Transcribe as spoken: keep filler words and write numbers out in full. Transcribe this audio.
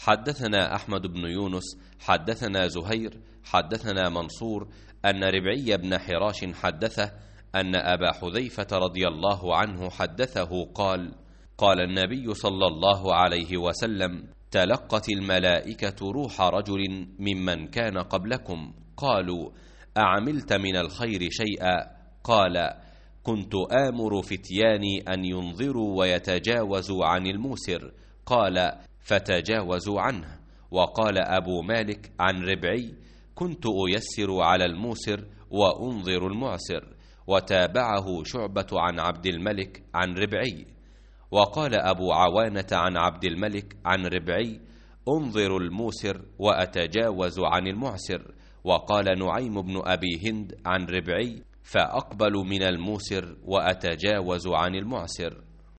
حدثنا أحمد بن يونس حدثنا زهير حدثنا منصور أن ربعي بن حراش حدثه أن أبا حذيفة رضي الله عنه حدثه قال: قال النبي صلى الله عليه وسلم: تلقت الملائكة روح رجل ممن كان قبلكم. قالوا: أعملت من الخير شيئا؟ قال: كنت آمر فتياني أن ينظروا ويتجاوزوا عن الموسر. قال: فتجاوزوا عنه. وقال أبو مالك عن ربعي: كنت أيسر على الموسر وأنظر المعسر. وتابعه شعبة عن عبد الملك عن ربعي. وقال أبو عوانة عن عبد الملك عن ربعي: أنظر الموسر وأتجاوز عن المعسر. وقال نعيم بن أبي هند عن ربعي: فأقبل من الموسر وأتجاوز عن المعسر.